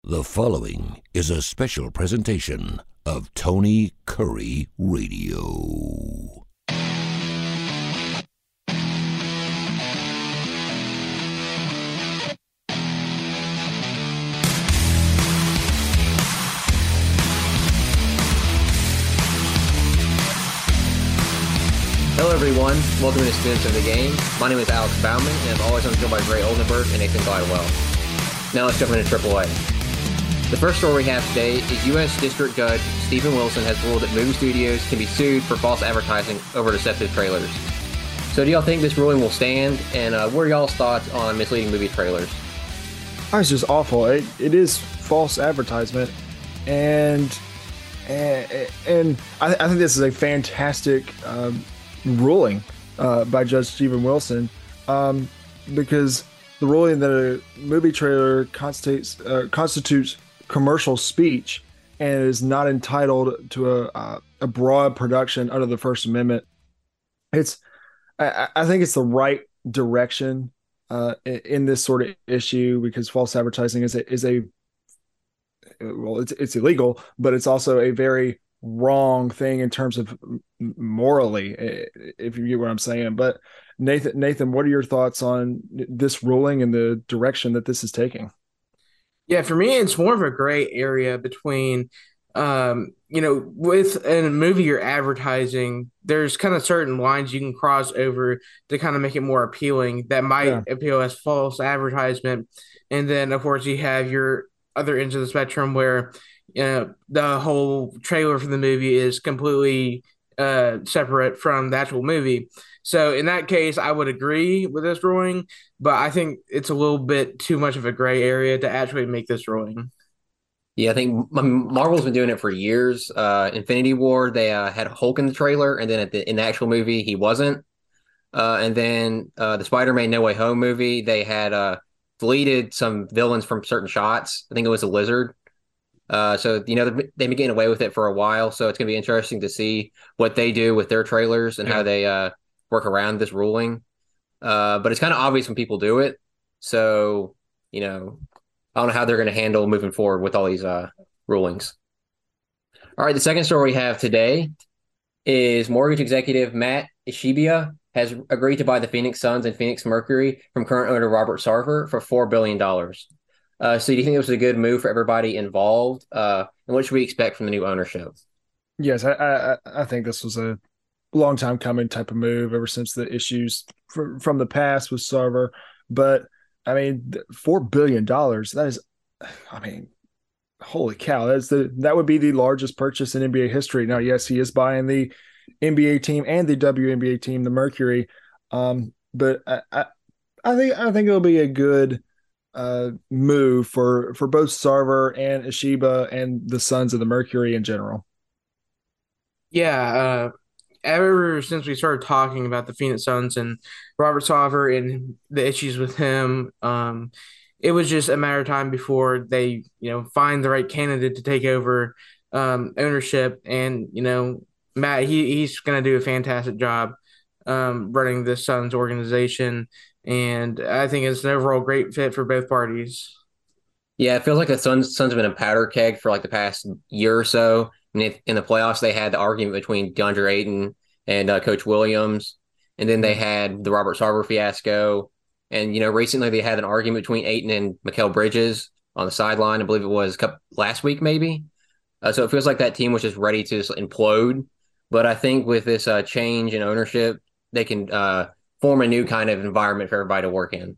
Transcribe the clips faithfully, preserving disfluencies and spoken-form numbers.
The following is a special presentation of Tony Curry Radio. Hello everyone, welcome to Students of the Game. My name is Alex Bauman, and as always I'm joined by Gray Oldenburg and Nathan Glidewell. Now let's jump into Triple A. The first story we have today is U S District Judge Stephen Wilson has ruled that movie studios can be sued for false advertising over deceptive trailers. So do y'all think this ruling will stand, and uh, what are y'all's thoughts on misleading movie trailers? It's just awful. It, it is false advertisement, and and, and I, I think this is a fantastic um, ruling uh, by Judge Stephen Wilson, um, because the ruling that a movie trailer constitutes uh, constitutes commercial speech and is not entitled to a uh, a broad production under the First Amendment. It's I, I think it's the right direction uh, in, in this sort of issue, because false advertising is a is a well, it's it's illegal, but it's also a very wrong thing in terms of morally, if you get what I'm saying. But Nathan, Nathan, what are your thoughts on this ruling and the direction that this is taking? Yeah, for me, it's more of a gray area between, um, you know, with a movie you're advertising, there's kind of certain lines you can cross over to kind of make it more appealing that might yeah. appeal as false advertisement. And then, of course, you have your other ends of the spectrum where, you know, the whole trailer for the movie is completely uh, separate from the actual movie. So in that case, I would agree with this ruling, but I think it's a little bit too much of a gray area to actually make this ruling. Yeah, I think Marvel's been doing it for years. Uh, Infinity War, they uh, had Hulk in the trailer, and then at the, in the actual movie, he wasn't. Uh, and then uh, the Spider-Man No Way Home movie, they had uh, deleted some villains from certain shots. I think it was a lizard. Uh, so, you know, they've been getting away with it for a while, so it's going to be interesting to see what they do with their trailers and yeah. how they uh, work around this ruling. Uh, but it's kind of obvious when people do it. So, you know, I don't know how they're going to handle moving forward with all these uh, rulings. All right, the second story we have today is mortgage executive Matt Ishibia has agreed to buy the Phoenix Suns and Phoenix Mercury from current owner Robert Sarver for four billion dollars. Uh, so do you think it was a good move for everybody involved? Uh, and what should we expect from the new ownership? Yes, I, I, I think this was a long time coming type of move ever since the issues from, from the past with Sarver. But, I mean, four billion dollars, that is, I mean, holy cow. That's the that would be the largest purchase in N B A history. Now, yes, he is buying the N B A team and the W N B A team, the Mercury. Um, but I, I, I think I think it'll be a good uh move for for both Sarver and Ishiba and the Sons of the Mercury in general. Yeah, uh ever since we started talking about the Phoenix Suns and Robert Sarver and the issues with him, um it was just a matter of time before they, you know, find the right candidate to take over um ownership. And, you know, Matt, he he's gonna do a fantastic job um running the Suns organization. And I think it's an overall great fit for both parties. Yeah, it feels like the Suns, Suns have been a powder keg for like the past year or so. I mean, in the playoffs, they had the argument between DeAndre Ayton and uh, Coach Williams. And then they had the Robert Sarver fiasco. And, you know, recently they had an argument between Ayton and Mikal Bridges on the sideline. I believe it was last week, maybe. Uh, so it feels like that team was just ready to just implode. But I think with this uh, change in ownership, they can uh, – form a new kind of environment for everybody to work in.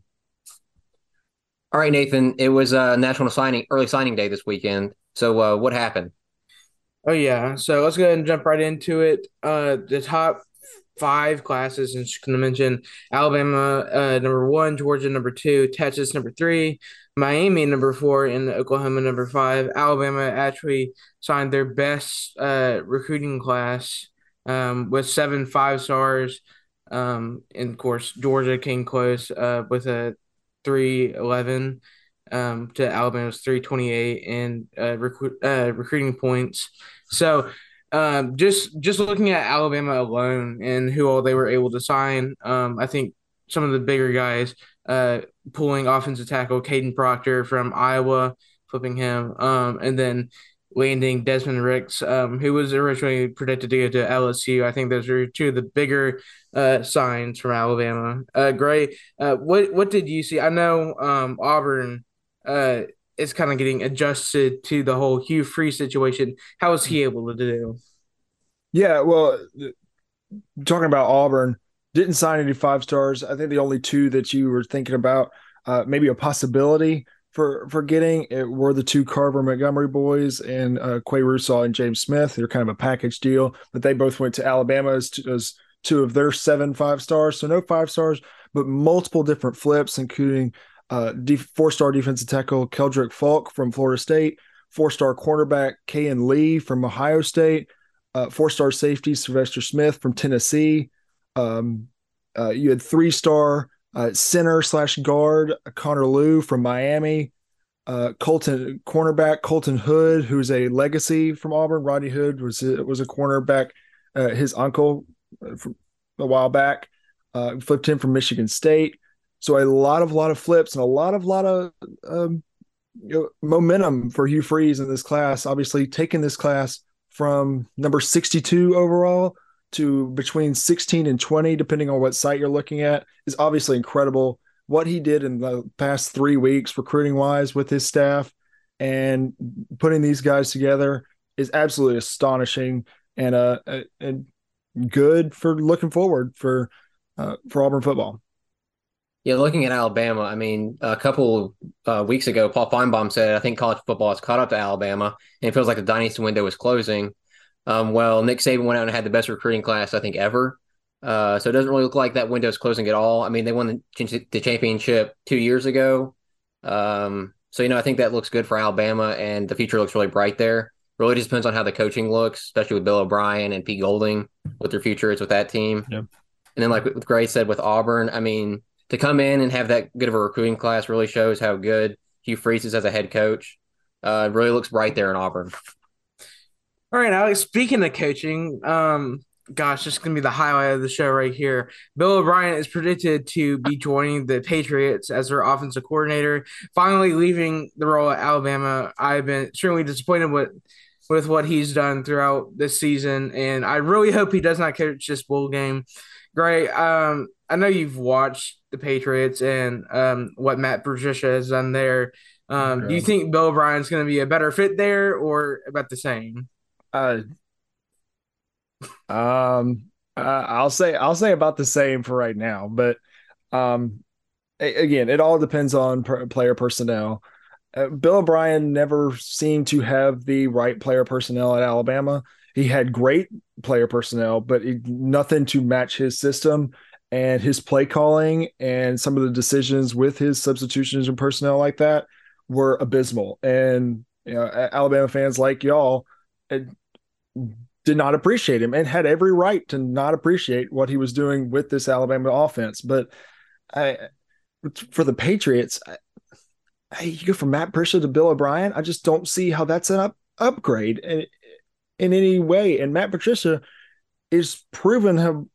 All right, Nathan, it was uh, National Signing Early Signing Day this weekend. So uh, what happened? Oh, yeah. So let's go ahead and jump right into it. Uh, the top five classes, and just going to mention Alabama uh, number one, Georgia number two, Texas number three, Miami number four, and Oklahoma number five. Alabama actually signed their best uh, recruiting class um, with seven five stars. Um, and of course, Georgia came close uh, with a three eleven um, to Alabama's three twenty-eight in uh, recruit, uh, recruiting points. So um, just just looking at Alabama alone and who all they were able to sign, um, I think some of the bigger guys uh, pulling offensive tackle Caden Proctor from Iowa flipping him, um, and then landing Desmond Ricks, um, who was originally predicted to go to L S U. I think those are two of the bigger uh, signs from Alabama. Uh, Gray, uh, what what did you see? I know um, Auburn uh, is kind of getting adjusted to the whole Hugh Freeze situation. How was he able to do? Yeah, well, talking about Auburn, didn't sign any five stars. I think the only two that you were thinking about, uh, maybe a possibility for for getting it were the two Carver Montgomery boys and uh, Quay Russaw and James Smith. They're kind of a package deal, but they both went to Alabama as, as two of their seven five stars. So no five stars, but multiple different flips, including uh, four-star defensive tackle Keldrick Falk from Florida State, four-star cornerback Kayan Lee from Ohio State, uh, four-star safety Sylvester Smith from Tennessee. Um, uh, you had three-star Uh, center slash guard Connor Lew from Miami, uh, Colton cornerback Colton Hood, who's a legacy from Auburn. Rodney Hood was a, was a cornerback. Uh, his uncle uh, from a while back uh, flipped him from Michigan State. So a lot of lot of flips and a lot of lot of um, you know, momentum for Hugh Freeze in this class. Obviously, taking this class from number sixty-two overall to between sixteen and twenty, depending on what site you're looking at, is obviously incredible. What he did in the past three weeks, recruiting wise, with his staff and putting these guys together is absolutely astonishing and uh and good for looking forward for uh, for Auburn football. Yeah, looking at Alabama, I mean, a couple uh, weeks ago, Paul Feinbaum said, I think college football has caught up to Alabama, and it feels like the dynasty window is closing. Um, well, Nick Saban went out and had the best recruiting class, I think, ever. Uh, so it doesn't really look like that window is closing at all. I mean, they won the, the championship two years ago. Um, so, you know, I think that looks good for Alabama, and the future looks really bright there. Really just depends on how the coaching looks, especially with Bill O'Brien and Pete Golding, what their future is with that team. Yep. And then, like what Gray said with Auburn, I mean, to come in and have that good of a recruiting class really shows how good Hugh Freeze is as a head coach. Uh, it really looks bright there in Auburn. All right, Alex, speaking of coaching, um, gosh, this is going to be the highlight of the show right here. Bill O'Brien is predicted to be joining the Patriots as their offensive coordinator, finally leaving the role at Alabama. I've been extremely disappointed with, with what he's done throughout this season, and I really hope he does not coach this bowl game. Gray, um, I know you've watched the Patriots and um, what Matt Patricia has done there. Um, okay. Do you think Bill O'Brien's going to be a better fit there or about the same? Uh, um, uh, I'll say I'll say about the same for right now, but um, a- again, it all depends on per- player personnel. Uh, Bill O'Brien never seemed to have the right player personnel at Alabama. He had great player personnel, but it, nothing to match his system and his play calling, and some of the decisions with his substitutions and personnel like that were abysmal. And you know, Alabama fans like y'all it, did not appreciate him and had every right to not appreciate what he was doing with this Alabama offense. But I, for the Patriots, I, I, you go from Matt Patricia to Bill O'Brien. I just don't see how that's an up, upgrade in, in any way. And Matt Patricia is proven how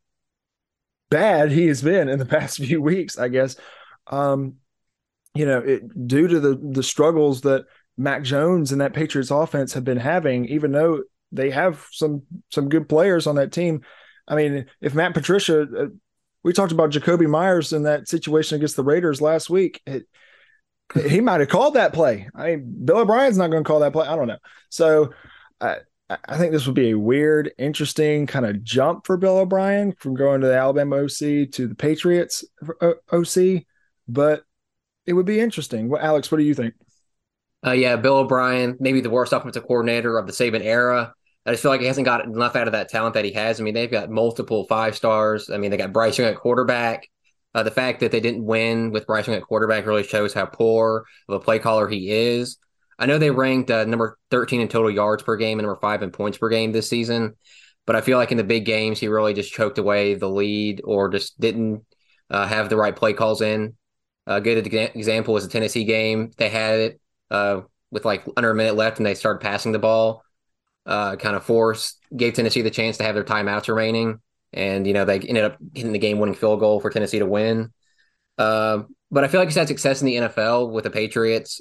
bad he has been in the past few weeks, I guess. Um, you know, it, due to the the struggles that Mac Jones and that Patriots offense have been having, even though they have some some good players on that team. I mean, if Matt Patricia, uh, we talked about Jacoby Myers in that situation against the Raiders last week. It, he might have called that play. I mean, Bill O'Brien's not going to call that play. I don't know. So I, I think this would be a weird, interesting kind of jump for Bill O'Brien from going to the Alabama O C to the Patriots O C, but it would be interesting. Well, Alex, what do you think? Uh, yeah, Bill O'Brien, maybe the worst offensive coordinator of the Saban era. I just feel like he hasn't got enough out of that talent that he has. I mean, they've got multiple five stars. I mean, they got Bryce Young at quarterback. Uh, the fact that they didn't win with Bryce Young at quarterback really shows how poor of a play caller he is. I know they ranked uh, number thirteen in total yards per game and number five in points per game this season, but I feel like in the big games, he really just choked away the lead or just didn't uh, have the right play calls in. A good example was the Tennessee game. They had it uh, with like under a minute left and they started passing the ball. Uh, kind of forced, gave Tennessee the chance to have their timeouts remaining. And, you know, they ended up hitting the game-winning field goal for Tennessee to win. Uh, but I feel like he's had success in the N F L with the Patriots.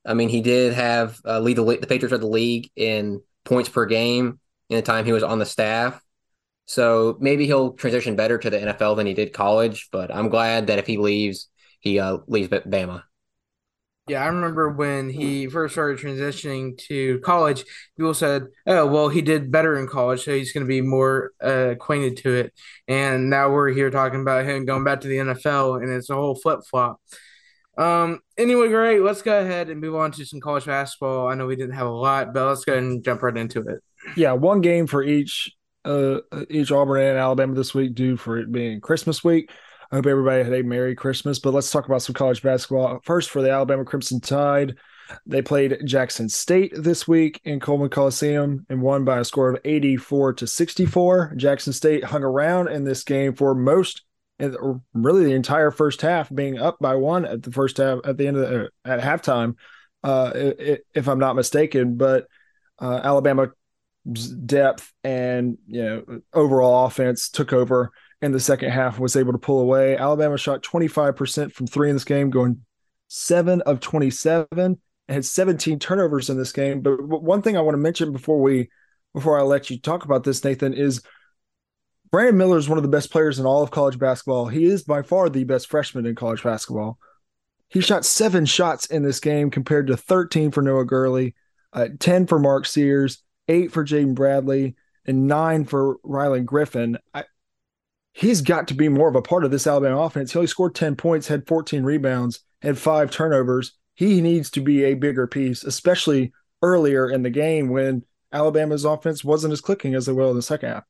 I mean, he did have uh, lead the the Patriots of the league in points per game in the time he was on the staff. So maybe he'll transition better to the N F L than he did college. But I'm glad that if he leaves, he uh, leaves Bama. Yeah, I remember when he first started transitioning to college, people said, "Oh, well, he did better in college, so he's going to be more uh, acquainted to it." And now we're here talking about him going back to the N F L, and it's a whole flip flop. Um. Anyway, great. Let's go ahead and move on to some college basketball. I know we didn't have a lot, but let's go ahead and jump right into it. Yeah, one game for each uh each Auburn and Alabama this week, due for it being Christmas week. I hope everybody had a Merry Christmas. But let's talk about some college basketball. First, for the Alabama Crimson Tide, they played Jackson State this week in Coleman Coliseum and won by a score of eighty-four to sixty-four. Jackson State hung around in this game for most, or really the entire first half, being up by one at the first half, at the end of the, at halftime, uh, if I'm not mistaken. But uh, Alabama depth and you know overall offense took over in the second half, was able to pull away. Alabama shot twenty-five percent from three in this game, going seven of twenty-seven, and had seventeen turnovers in this game. But one thing I want to mention before we before I let you talk about this, Nathan, is Brandon Miller is one of the best players in all of college basketball. He is by far the best freshman in college basketball. He shot seven shots in this game compared to thirteen for Noah Gurley, uh, ten for Mark Sears, eight for Jaden Bradley, and nine for Rylan Griffin. I, he's got to be more of a part of this Alabama offense. He only scored ten points, had fourteen rebounds, had five turnovers. He needs to be a bigger piece, especially earlier in the game when Alabama's offense wasn't as clicking as they will in the second half.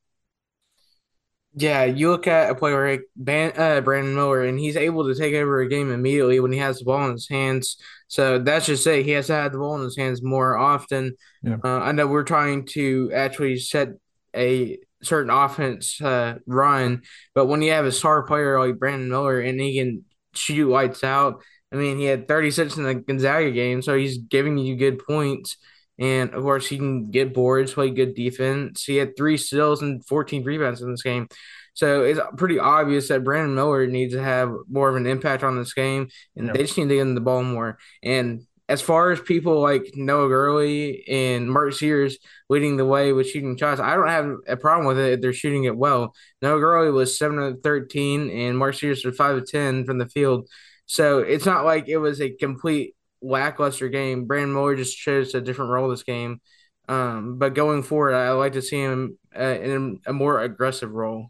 Yeah, you look at a player like Ban- uh, Brandon Miller, and he's able to take over a game immediately when he has the ball in his hands. So that's just it. He has to have the ball in his hands more often. Yeah. Uh, I know we're trying to actually set a certain offense uh, run, but when you have a star player like Brandon Miller and he can shoot lights out, I mean, he had thirty-six in the Gonzaga game, so he's giving you good points. And, of course, he can get boards, play good defense. He had three steals and fourteen rebounds in this game. So it's pretty obvious that Brandon Miller needs to have more of an impact on this game, and Yeah. they just need to get him the ball more. And as far as people like Noah Gurley and Mark Sears leading the way with shooting shots, I don't have a problem with it if they're shooting it well. Noah Gurley was seven of thirteen, and Mark Sears was five of ten from the field. So it's not like it was a complete lackluster game. Brandon Miller just chose a different role this game. Um, but going forward, I like to see him uh, in a more aggressive role.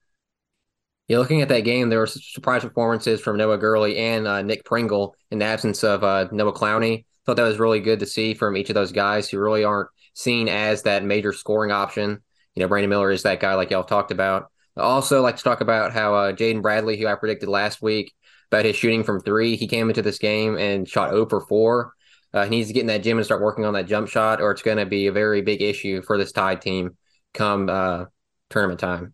Yeah, looking at that game, there were some surprise performances from Noah Gurley and uh, Nick Pringle in the absence of uh, Noah Clowney. Thought that was really good to see from each of those guys who really aren't seen as that major scoring option. You know, Brandon Miller is that guy like y'all talked about. I also like to talk about how uh, Jaden Bradley, who I predicted last week about his shooting from three, he came into this game and shot zero for four. Uh, he needs to get in that gym and start working on that jump shot, or it's going to be a very big issue for this Tide team come uh, tournament time.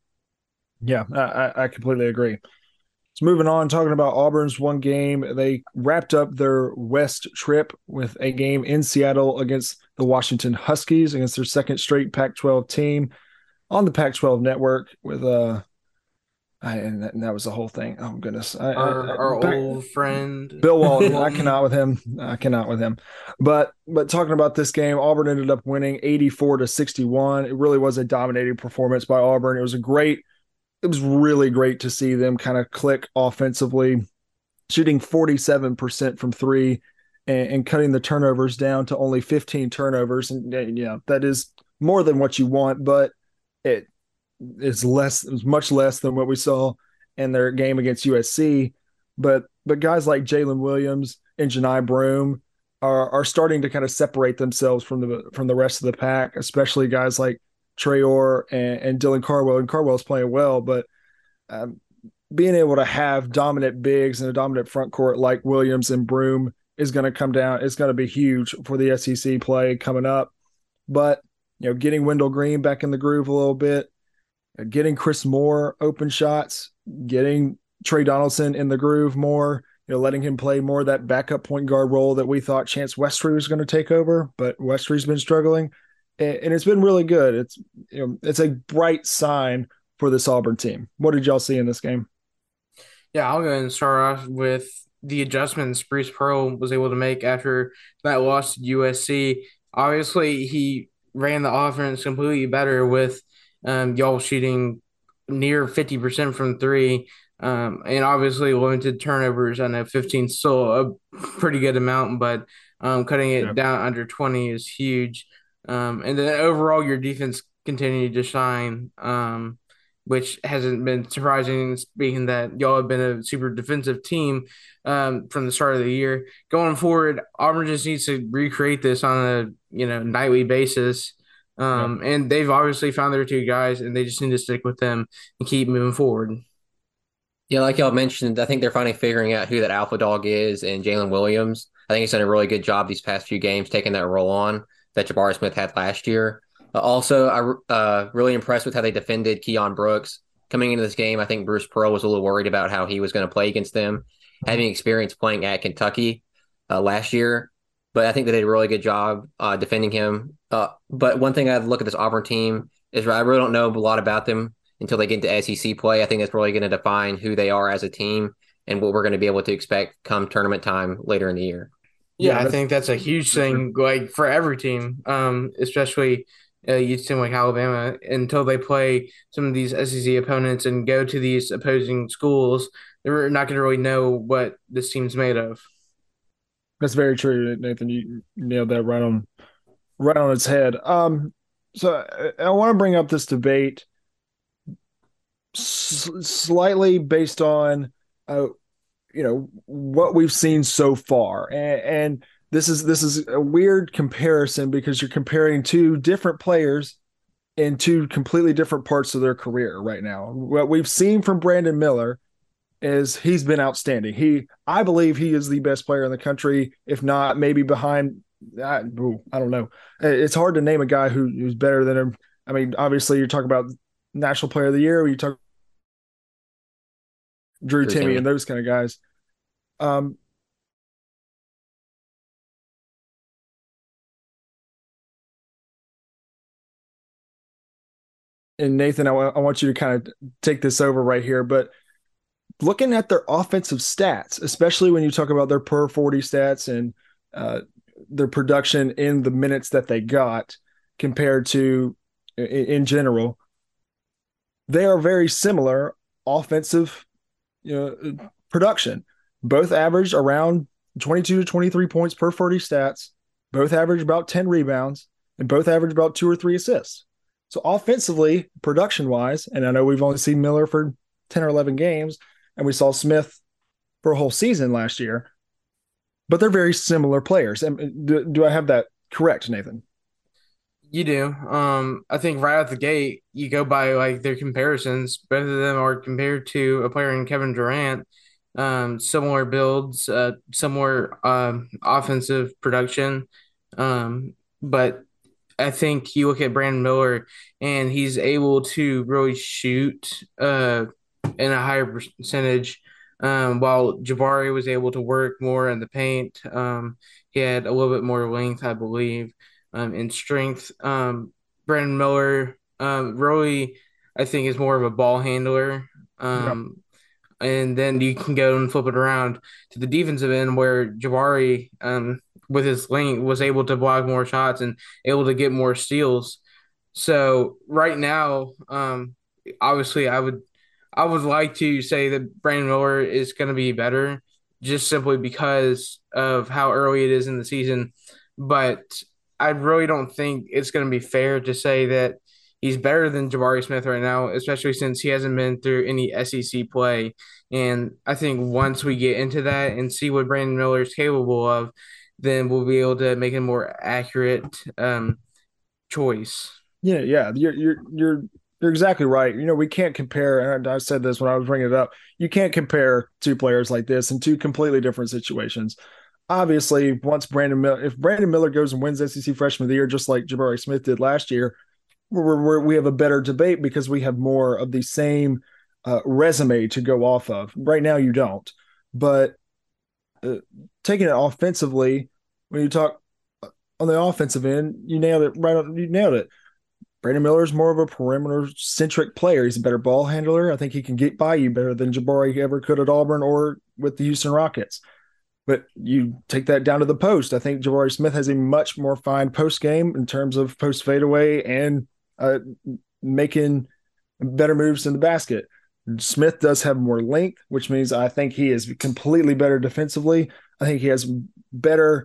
Yeah, I, I completely agree. So moving on, talking about Auburn's one game, they wrapped up their West trip with a game in Seattle against the Washington Huskies, against their second straight Pac twelve team on the Pac twelve network with uh I, and, that, and that was the whole thing. Oh goodness, I, Our, I, our back, old friend Bill Walton. I cannot with him. I cannot with him. But but talking about this game, Auburn ended up winning eighty-four to sixty-one. It really was a dominating performance by Auburn. It was a great. It was really great to see them kind of click offensively, shooting forty-seven percent from three and, and cutting the turnovers down to only fifteen turnovers. And, and yeah, that is more than what you want, but it is less, it was much less than what we saw in their game against U S C. But but guys like Jalen Williams and Johni Broome are are starting to kind of separate themselves from the from the rest of the pack, especially guys like Traore and, and Dylan Cardwell. And Cardwell's playing well, but um, being able to have dominant bigs and a dominant front court like Williams and Broome is going to come down. It's going to be huge for the S E C play coming up. But, you know, getting Wendell Green back in the groove a little bit, getting Chris Moore open shots, getting Trey Donaldson in the groove more, you know, letting him play more that backup point guard role that we thought Chance Westry was going to take over, but Westry's been struggling. And it's been really good. It's you know, it's a bright sign for this Auburn team. What did y'all see in this game? Yeah, I'll go ahead and start off with the adjustments Bruce Pearl was able to make after that loss to U S C. Obviously, he ran the offense completely better with um, y'all shooting near fifty percent from three. Um, and obviously limited turnovers. I know fifteen is still a pretty good amount, but um, cutting it Yeah. down under twenty is huge. Um, and then overall, your defense continued to shine, um, which hasn't been surprising, speaking that y'all have been a super defensive team um, from the start of the year. Going forward, Auburn just needs to recreate this on a you know nightly basis. Yeah. Um, and they've obviously found their two guys, and they just need to stick with them and keep moving forward. Yeah, like y'all mentioned, I think they're finally figuring out who that alpha dog is in Jalen Williams. I think he's done a really good job these past few games taking that role on that Jabari Smith had last year. Uh, also, I uh really impressed with how they defended Keon Brooks coming into this game. I think Bruce Pearl was a little worried about how he was going to play against them, Mhm. having experience playing at Kentucky uh, last year. But I think they did a really good job uh, defending him. Uh, but one thing I'd look at this Auburn team is I really don't know a lot about them until they get into S E C play. I think that's really going to define who they are as a team and what we're going to be able to expect come tournament time later in the year. Yeah, Yeah, I that's think that's a huge for sure. thing, like for every team, um, especially uh, youth team like Alabama, until they play some of these S E C opponents and go to these opposing schools, they're not going to really know what this team's made of. That's very true, Nathan. You nailed that right on right on its head. Um, so I, I want to bring up this debate s- slightly based on uh, you know what we've seen so far, and, and this is this is a weird comparison because you're comparing two different players in two completely different parts of their career right now. What we've seen from Brandon Miller is he's been outstanding. He, I believe, he is the best player in the country, if not maybe behind. I, I don't know. It's hard to name a guy who, who's better than him. I mean, obviously, you're talking about National Player of the Year. You talk Drew Drew Timmy and Timmy. those kind of guys. Um, and Nathan, I, w- I want you to kind of take this over right here, but looking at their offensive stats, especially when you talk about their per forty stats and uh, their production in the minutes that they got compared to in, in general, they are very similar offensive you know, production. Both average around twenty-two to twenty-three points per forty stats, both average about ten rebounds, and both average about two or three assists. So offensively, production wise, and I know we've only seen Miller for ten or eleven games, and we saw Smith for a whole season last year, but they're very similar players. And do, do I have that correct, Nathan? You do. Um, I think right out the gate, you go by like their comparisons. Both of them are compared to a player in Kevin Durant. Um, similar builds, uh, similar um, offensive production. Um, but I think you look at Brandon Miller and he's able to really shoot uh, in a higher percentage. Um, while Jabari was able to work more in the paint, um, he had a little bit more length, I believe, um, and strength. Um, Brandon Miller, um, really, I think, is more of a ball handler. Yeah. Um, and then you can go and flip it around to the defensive end where Jabari, um, with his length, was able to block more shots and able to get more steals. So right now, um, obviously, I would I would like to say that Brandon Miller is going to be better, just simply because of how early it is in the season. But I really don't think it's going to be fair to say that he's better than Jabari Smith right now, especially since he hasn't been through any S E C play. And I think once we get into that and see what Brandon Miller is capable of, then we'll be able to make a more accurate um, choice. Yeah, yeah, you're you're you're you're exactly right. You know, we can't compare, and I said this when I was bringing it up. You can't compare two players like this in two completely different situations. Obviously, once Brandon Miller, if Brandon Miller goes and wins S E C Freshman of the Year, just like Jabari Smith did last year, we're, we're, we have a better debate because we have more of the same uh, resume to go off of. Right now, you don't. But uh, taking it offensively, when you talk on the offensive end, you nailed it right. On, you nailed it. Brandon Miller is more of a perimeter-centric player. He's a better ball handler. I think he can get by you better than Jabari ever could at Auburn or with the Houston Rockets. But you take that down to the post. I think Jabari Smith has a much more fine post game in terms of post fadeaway and uh, making better moves in the basket. Smith does have more length, which means I think he is completely better defensively. I think he has better,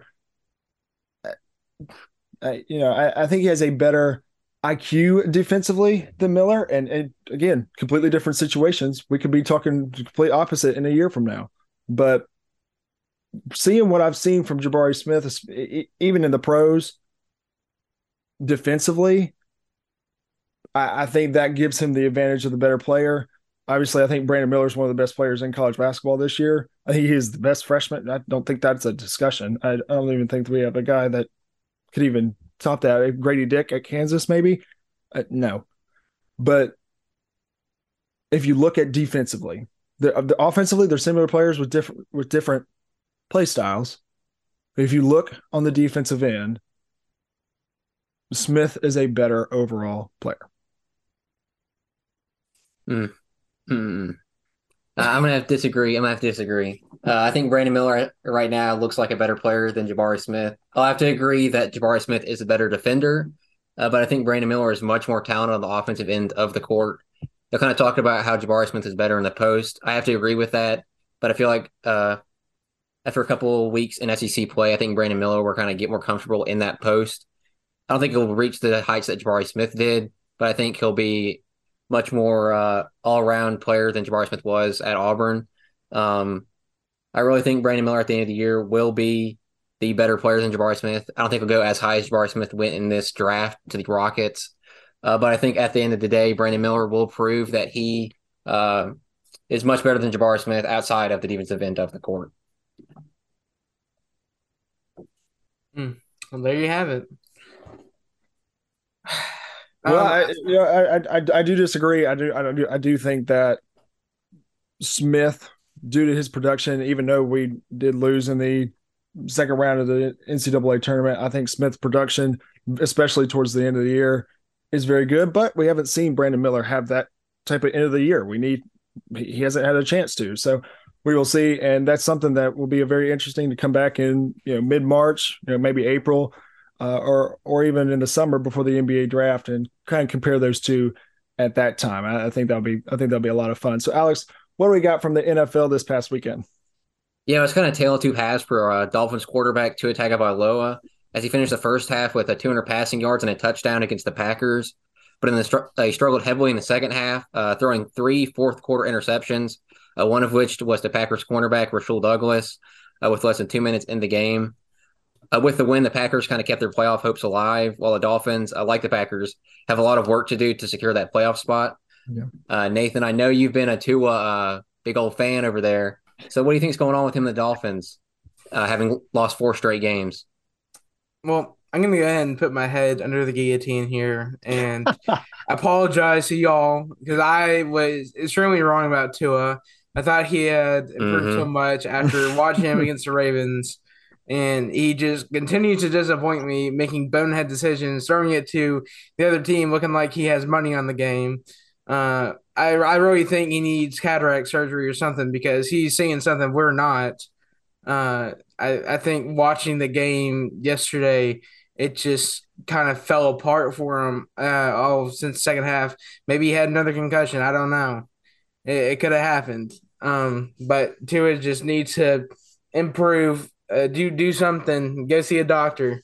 uh, you know, I, I think he has a better I Q defensively than Miller. And, and again, completely different situations. We could be talking the complete opposite in a year from now. But seeing what I've seen from Jabari Smith, even in the pros, defensively, I, I think that gives him the advantage of the better player. Obviously, I think Brandon Miller is one of the best players in college basketball this year. I think he is the best freshman. I don't think that's a discussion. I, I don't even think we have a guy that could even top that. Grady Dick at Kansas, maybe? Uh, no. But if you look at defensively, the, the offensively, they're similar players with different with different play styles. But if you look on the defensive end, Smith is a better overall player. Mm. Hmm. Uh, I'm gonna have to disagree. I'm gonna have to disagree. Uh, I think Brandon Miller right now looks like a better player than Jabari Smith. I'll have to agree that Jabari Smith is a better defender, uh, but I think Brandon Miller is much more talented on the offensive end of the court. They kind of talked about how Jabari Smith is better in the post. I have to agree with that, but I feel like uh, after a couple of weeks in S E C play, I think Brandon Miller will kind of get more comfortable in that post. I don't think he'll reach the heights that Jabari Smith did, but I think he'll be much more uh, all-around player than Jabari Smith was at Auburn. Um, I really think Brandon Miller at the end of the year will be the better player than Jabari Smith. I don't think he'll go as high as Jabari Smith went in this draft to the Rockets. Uh, but I think at the end of the day, Brandon Miller will prove that he uh, is much better than Jabari Smith outside of the defensive end of the court. Mm. Well, there you have it. Well, Um, I, you know, I, I I do disagree. I do I do I do think that Smith, due to his production, even though we did lose in the second round of the N C double A tournament, I think Smith's production, especially towards the end of the year, is very good. But we haven't seen Brandon Miller have that type of end of the year. We need he hasn't had a chance to. So we will see, and that's something that will be a very interesting to come back in, you know, mid March, you know, maybe April. Uh, or or even in the summer before the N B A draft, and kind of compare those two at that time. I, I think that'll be I think that'll be a lot of fun. So, Alex, what do we got from the N F L this past weekend? Yeah, it's kind of tail of two halves for uh, Dolphins quarterback Tua Tagovailoa as he finished the first half with a two hundred passing yards and a touchdown against the Packers. But in the str- he struggled heavily in the second half, uh, throwing three fourth quarter interceptions, uh, one of which was the Packers cornerback Rasul Douglas, uh, with less than two minutes in the game. Uh, with the win, the Packers kind of kept their playoff hopes alive, while the Dolphins, uh, like the Packers, have a lot of work to do to secure that playoff spot. Yeah. Uh, Nathan, I know you've been a Tua uh, big old fan over there. So what do you think is going on with him and the Dolphins, uh, having lost four straight games? well, I'm going to go ahead and put my head under the guillotine here and apologize to y'all because I was extremely wrong about Tua. I thought he had improved Mhm. so much after watching him against the Ravens, and he just continued to disappoint me, making bonehead decisions, throwing it to the other team, looking like he has money on the game. Uh, I I really think he needs cataract surgery or something because he's seeing something we're not. Uh, I I think watching the game yesterday, it just kind of fell apart for him. Uh, oh, since the second half, maybe he had another concussion. I don't know. It, it could have happened. Um, but Tua just needs to improve. Uh, do do something. Go see a doctor.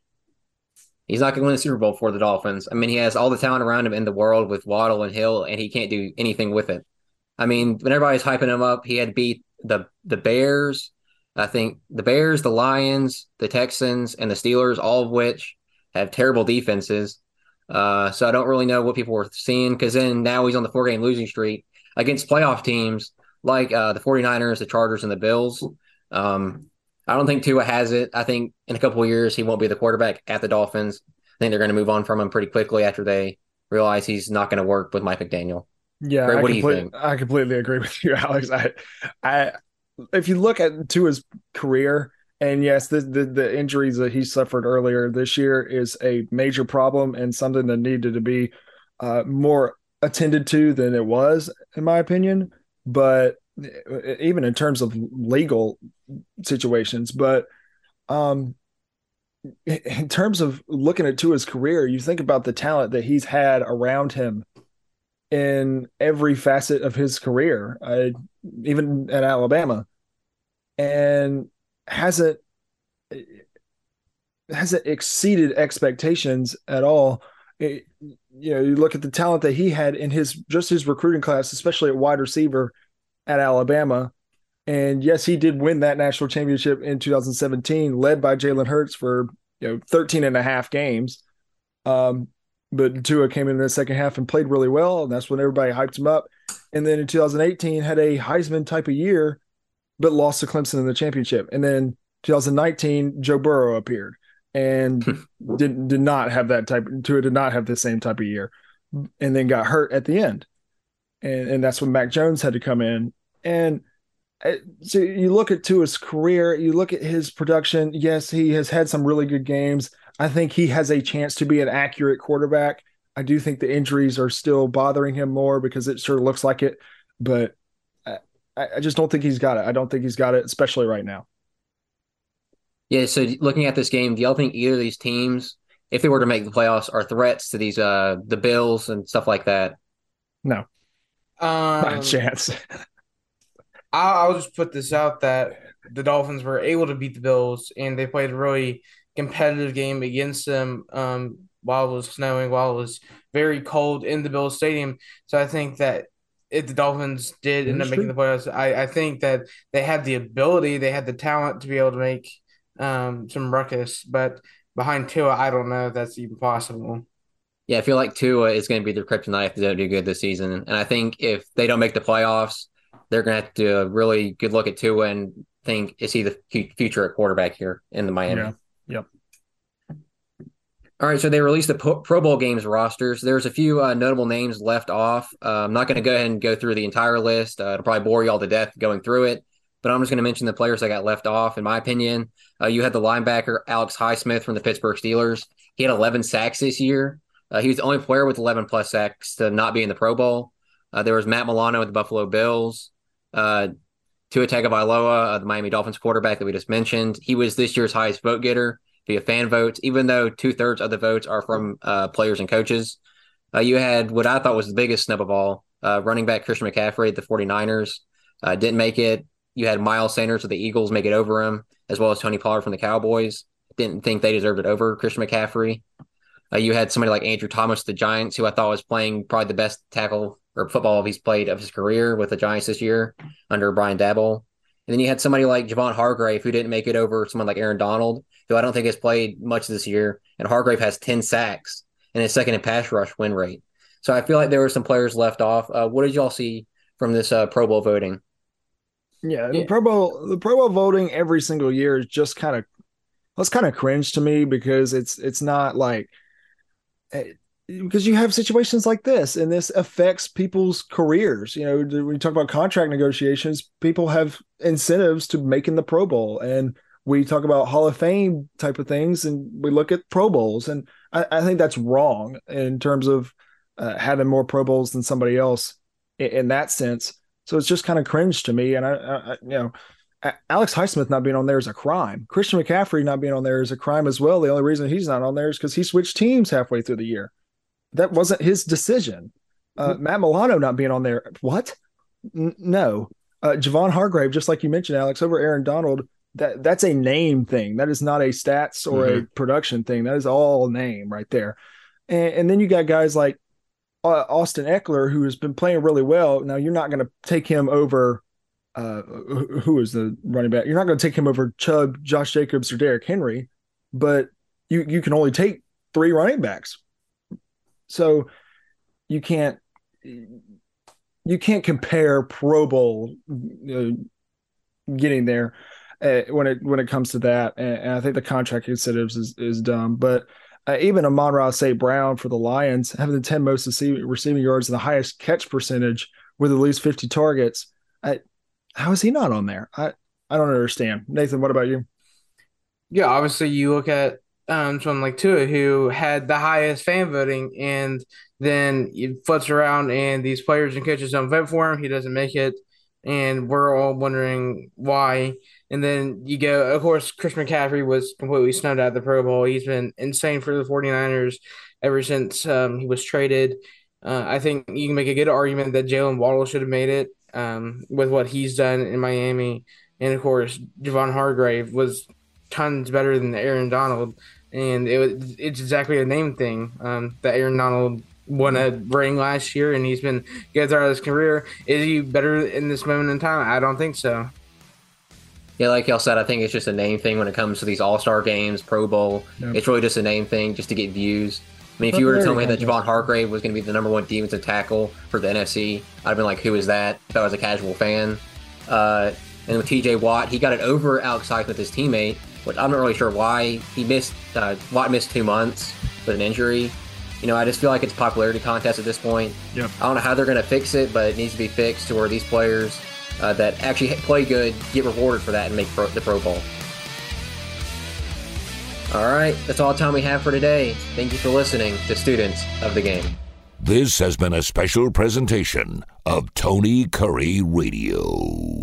He's not going to win the Super Bowl for the Dolphins. I mean, he has all the talent around him in the world with Waddle and Hill, and he can't do anything with it. I mean, when everybody's hyping him up, he had beat the the Bears. I think the Bears, the Lions, the Texans, and the Steelers, all of which have terrible defenses. Uh, so I don't really know what people were seeing because then now he's on the four-game losing streak against playoff teams like uh, the 49ers, the Chargers, and the Bills. Um, I don't think Tua has it. I think in a couple of years he won't be the quarterback at the Dolphins. I think they're going to move on from him pretty quickly after they realize he's not going to work with Mike McDaniel. Yeah, Greg, I, what do you complete- think? I completely agree with you, Alex. I, I, if you look at Tua's career, And yes, the, the the injuries that he suffered earlier this year is a major problem and something that needed to be uh, more attended to than it was, in my opinion. But even in terms of legal situations, but um, in terms of looking at Tua's career, you think about the talent that he's had around him in every facet of his career, uh, even at Alabama, and hasn't hasn't exceeded expectations at all. It, you know, you look at the talent that he had in his just his recruiting class, especially at wide receiver at Alabama. And yes, he did win that national championship in two thousand seventeen, led by Jalen Hurts for you know thirteen and a half games. Um, but Tua came in the second half and played really well, and that's when everybody hyped him up. And then in two thousand eighteen, had a Heisman type of year, but lost to Clemson in the championship. And then two thousand nineteen, Joe Burrow appeared and did did not have that type. Tua did not have the same type of year, and then got hurt at the end. And and that's when Mac Jones had to come in. And so you look at Tua's career, you look at his production. Yes, he has had some really good games. I think he has a chance to be an accurate quarterback. I do think the injuries are still bothering him more because it sure looks like it, but I, I just don't think he's got it. I don't think he's got it, especially right now. Yeah, so looking at this game, do y'all think either of these teams, if they were to make the playoffs, are threats to these uh the Bills and stuff like that? No, Um, not a chance. I'll, I'll just put this out that the Dolphins were able to beat the Bills, and they played a really competitive game against them um, while it was snowing, while it was very cold in the Bills Stadium. So I think that if the Dolphins did end up making the playoffs, I, I think that they had the ability, they had the talent to be able to make um, some ruckus. But behind Tua, I don't know if that's even possible. Yeah, I feel like Tua is going to be their kryptonite if they don't do good this season. And I think if they don't make the playoffs, they're going to have to do a really good look at Tua and think, is he the future at quarterback here in the Miami? Yeah. Yep. All right, so they released the Pro Bowl games rosters. There's a few uh, notable names left off. Uh, I'm not going to go ahead and go through the entire list. Uh, it'll probably bore you all to death going through it, but I'm just going to mention the players that got left off. In my opinion, uh, you had the linebacker Alex Highsmith from the Pittsburgh Steelers. He had eleven sacks this year. Uh, he was the only player with eleven plus sacks to not be in the Pro Bowl. Uh, there was Matt Milano with the Buffalo Bills. Uh, Tua Tagovailoa, uh, the Miami Dolphins quarterback that we just mentioned. He was this year's highest vote getter via fan votes, even though two-thirds of the votes are from uh, players and coaches. Uh, you had what I thought was the biggest snub of all, uh, running back Christian McCaffrey at the 49ers. Uh, didn't make it. You had Miles Sanders of the Eagles make it over him, as well as Tony Pollard from the Cowboys. Didn't think they deserved it over Christian McCaffrey. Uh, you had somebody like Andrew Thomas, the Giants, who I thought was playing probably the best tackle or football he's played of his career with the Giants this year under Brian Daboll. And then you had somebody like Javon Hargrave, who didn't make it over someone like Aaron Donald, who I don't think has played much this year. And Hargrave has ten sacks and his second in pass rush win rate. So I feel like there were some players left off. Uh, what did y'all see from this uh, Pro Bowl voting? Yeah, the Pro Bowl, the Pro Bowl voting every single year is just kind of, that's kind of cringe to me because it's it's not like, because you have situations like this and this affects people's careers. You know, when you talk about contract negotiations, people have incentives to making the Pro Bowl, and we talk about Hall of Fame type of things and we look at Pro Bowls, and I, I think that's wrong in terms of uh, having more Pro Bowls than somebody else in, in that sense. So it's just kind of cringe to me. And I, I you know, Alex Highsmith not being on there is a crime. Christian McCaffrey not being on there is a crime as well. The only reason he's not on there is because he switched teams halfway through the year. That wasn't his decision. Uh, mm-hmm. Matt Milano not being on there. What? N- no. Uh, Javon Hargrave, just like you mentioned, Alex, over Aaron Donald, that that's a name thing. That is not a stats or mm-hmm. a production thing. That is all name right there. And, and then you got guys like uh, Austin Eckler, who has been playing really well. Now, you're not going to take him over Uh, who is the running back? You're not going to take him over Chubb, Josh Jacobs, or Derrick Henry, but you you can only take three running backs, so you can't you can't compare Pro Bowl uh, getting there uh, when it when it comes to that. And, and I think the contract incentives is is dumb. But uh, even Amon-Ra Saint Brown for the Lions having the ten most receiving, receiving yards and the highest catch percentage with at least fifty targets. I, How is he not on there? I, I don't understand. Nathan, what about you? Yeah, obviously you look at um, someone like Tua who had the highest fan voting, and then he flips around and these players and coaches don't vote for him. He doesn't make it, and we're all wondering why. And then you go, of course, Chris McCaffrey was completely snubbed out of the Pro Bowl. He's been insane for the 49ers ever since um, he was traded. Uh, I think you can make a good argument that Jalen Waddle should have made it um, with what he's done in Miami. And of course, Javon Hargrave was tons better than Aaron Donald, and it was it's exactly a name thing. Um, that Aaron Donald won a ring last year, and he's been good throughout his career. Is he better in this moment in time? I don't think so. Yeah, like y'all said, I think it's just a name thing when it comes to these All-Star games, Pro Bowl. Yep. It's really just a name thing just to get views. I mean, if you were to tell me that Javon Hargrave was going to be the number one defensive tackle for the N F C, I'd have been like, who is that? If I was a casual fan. Uh, and with T J Watt, he got it over Alex Highsmith, his teammate, which I'm not really sure why. He missed, uh, Watt missed two months with an injury. You know, I just feel like it's a popularity contest at this point. Yep. I don't know how they're going to fix it, but it needs to be fixed to where these players uh, that actually play good get rewarded for that and make pro- the Pro Bowl. All right, that's all the time we have for today. Thank you for listening to Students of the Game. This has been a special presentation of Tony Curry Radio.